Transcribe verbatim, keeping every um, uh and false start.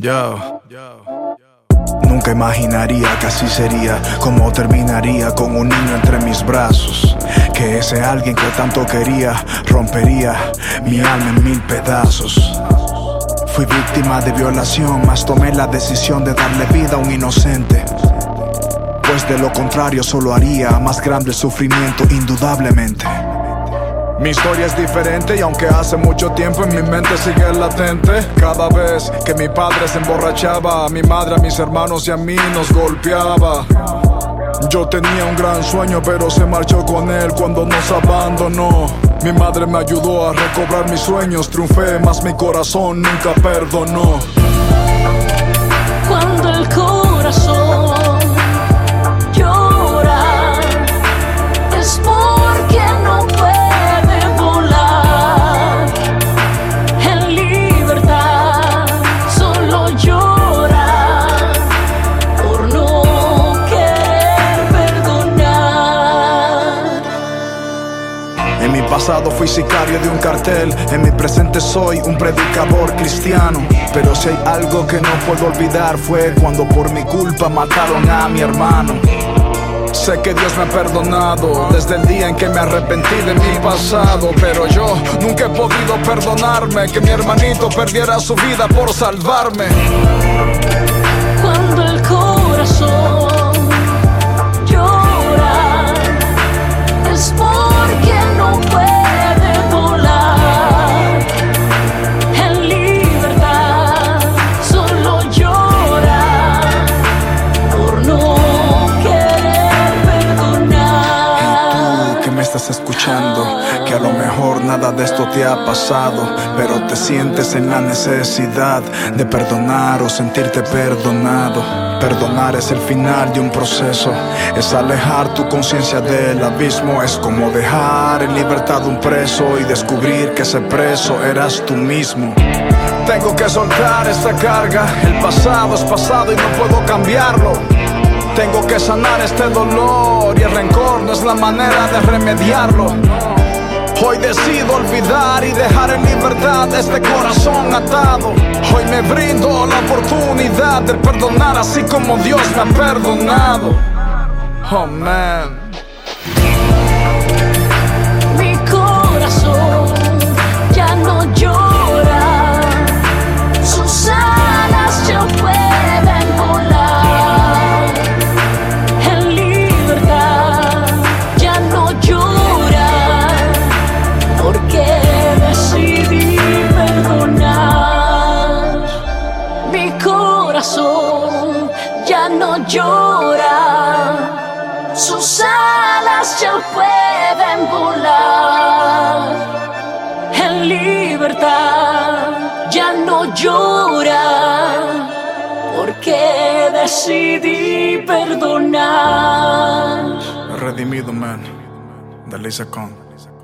Yo. Nunca imaginaría que así sería, como terminaría con un niño entre mis brazos. Que ese alguien que tanto quería rompería mi alma en mil pedazos. Fui víctima de violación, mas tomé la decisión de darle vida a un inocente. Pues de lo contrario solo haría más grande el sufrimiento, indudablemente. Mi historia es diferente y aunque hace mucho tiempo en mi mente sigue latente. Cada vez que mi padre se emborrachaba, a mi madre, a mis hermanos y a mí nos golpeaba. Yo tenía un gran sueño pero se marchó con él cuando nos abandonó. Mi madre me ayudó a recobrar mis sueños, triunfé, mas mi corazón nunca perdonó. Cuando el corazón llora es porque no puede volar en libertad, solo llora por no querer perdonar. En mi pasado fui sicario de un cartel, en mi presente soy un predicador cristiano. Pero si hay algo que no puedo olvidar fue cuando por mi culpa mataron a mi hermano. Sé que Dios me ha perdonado desde el día en que me arrepentí de mi pasado, pero yo nunca he podido perdonarme que mi hermanito perdiera su vida por salvarme. Cuando el corazón llora es porque no puede volar en libertad, solo llora por no querer perdonar. Y tú que me estás escuchando, que a lo mejor nada de esto te ha pasado, pero te sientes en la necesidad de perdonar o sentirte perdonado. Perdonar es el final de un proceso, es alejar tu conciencia del abismo. Es como dejar en libertad un preso y descubrir que ese preso eras tú mismo. Tengo que soltar esta carga, el pasado es pasado y no puedo cambiarlo. Tengo que sanar este dolor y el rencor no es la manera de remediarlo. Hoy decido olvidar y dejar en libertad este corazón atado. Hoy me brindo la oportunidad de perdonar así como Dios me ha perdonado. Oh man. Mi corazón ya no llora, sus alas ya pueden volar en libertad, ya no llora porque decidí perdonar. Mi corazón ya no llora, sus alas ya pueden volar en libertad, ya no llora porque decidí perdonar. Redimido, man. De Lisa Con.